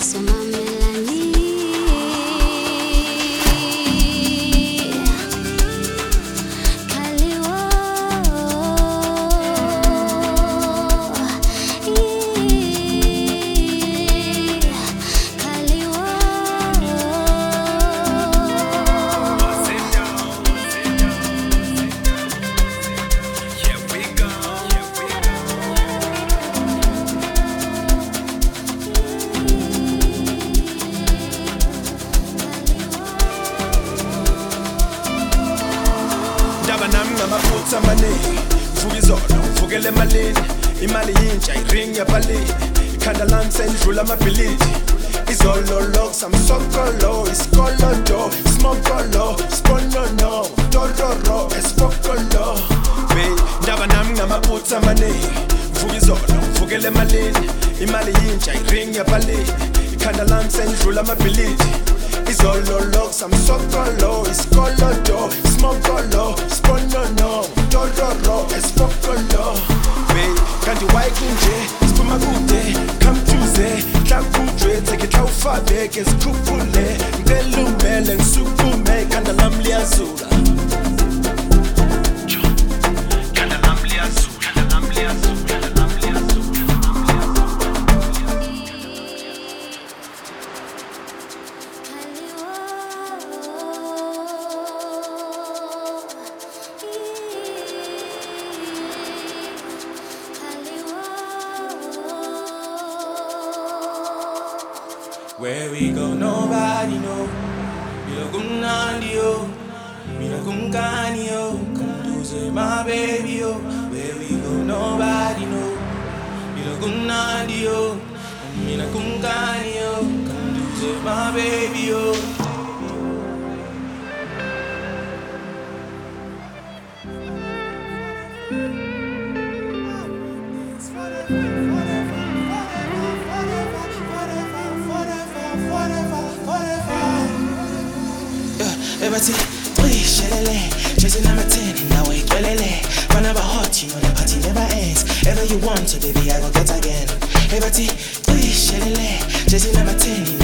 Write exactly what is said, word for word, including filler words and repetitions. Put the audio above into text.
Namafutha amaningi vuka izolo uvukele emalini imali yintsha iring yabalini ikhanda lami sendlula amabhilidi izolo loks amsokolo isikolodo smokolo sponono tororo esfokolo be ndaba nami ngamafutha amaningi vuka izolo uvukele emalini imali yintsha iring yabalini ikhanda lami sendlula amabhilidi izolo loks amsokolo isikolodo smokolo sponono tororo esfokolo be kanti why kunje siphuma kude come Tuesday hlakujwe take it out fabe ke sikhuphule ngicela umele ngisukume khanda lami liyazula khanda lami liyazula khanda lami liyazula khanda lami liyazula Where we go, nobody know. Mila kumnandi yo, mila kumkani yo. Come to say my baby yo. Where we go, nobody know. Mila kumnandi yo, mila kumkani yo. Come to say my baby yo. Everybody, please, shelele. Chasing number ten, and now we dwellele. Fun of a heart, you know the party never ends. Ever you want to, baby, I go get again. Everybody, please, shelele. Chasing number ten.